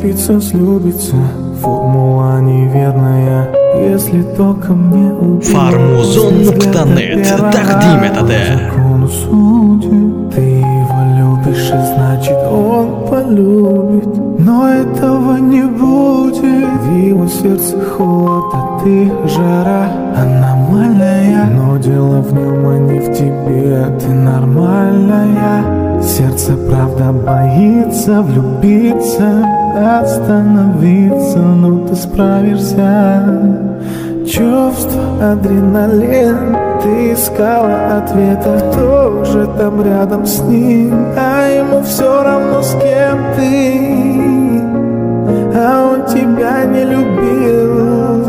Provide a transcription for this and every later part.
слепиться, слюбиться, формула неверная. Если только мне убить Farmuzon.net тaqdim etadi. Ты его любишь, и значит он полюбит. Но этого не будет. В его сердце холод, а ты жара аномальная. Но дело в нем, а не в тебе. Ты нормальная. Сердце правда боится влюбиться, остановиться, но ты справишься. Чувство, адреналин, ты искала ответа. Кто же там рядом с ним? А ему все равно, с кем ты. А он тебя не любил.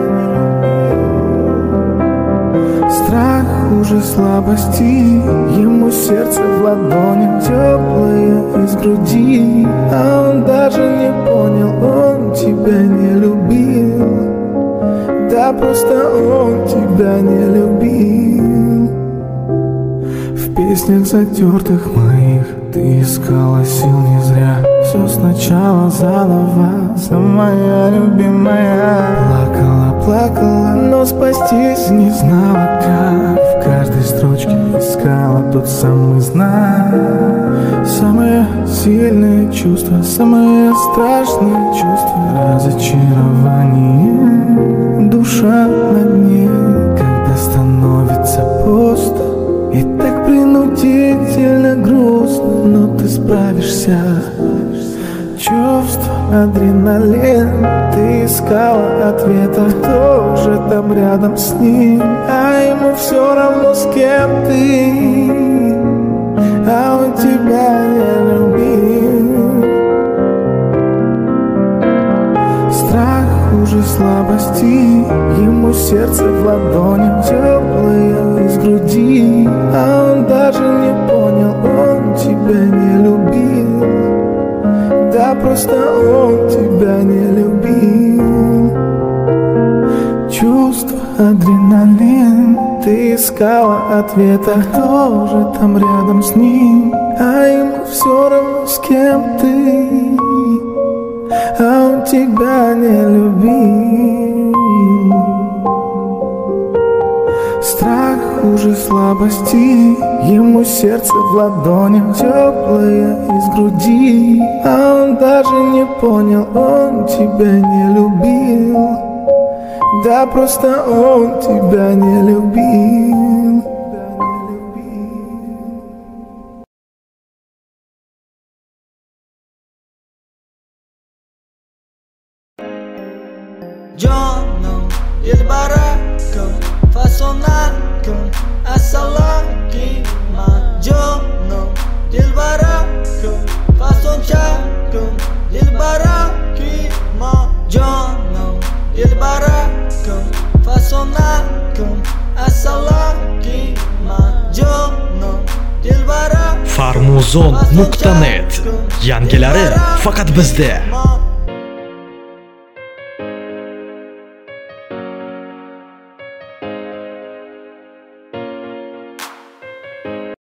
Страх хуже слабости. Ему сердце в ладони, теплое из груди. А он даже не понял, он тебя не любил. Да просто он тебя не любил. В песнях затертых моих ты искала сил не зря. Все сначала заново, самая любимая. Плакала, плакала, но спастись не знала как. В каждой строчке искала тот самый знак. Самые сильные чувства, самые страшные чувства. Разочарование, душа на дне. Когда становится пусто и так принудительно грустно, но ты справишься. Чувство, адреналин, ты искала ответа. Кто же там рядом с ним? А ему все равно, с кем ты. А он тебя не любил. Страх хуже слабости. Ему сердце в ладони, теплое из груди. А он даже не понял, он тебя не любил. Да просто он тебя не любил. Чувство, адреналин, ты искала ответа. Кто же там рядом с ним? А ему все равно, с кем ты. А он тебя не любил. Страх хуже слабости. Ему сердце в ладони, теплое из груди. А он даже не понял, он тебя не любил. Да просто он тебя не любил. Canım, dilbarakım, fasonakım, asalakima. Canım, dilbarakım, fasonçakım, dilbarakima. Canım, dilbarakım, fasonakım, asalakima. Canım, dilbarakım. Farmuzon.net yangilari faqat bizda.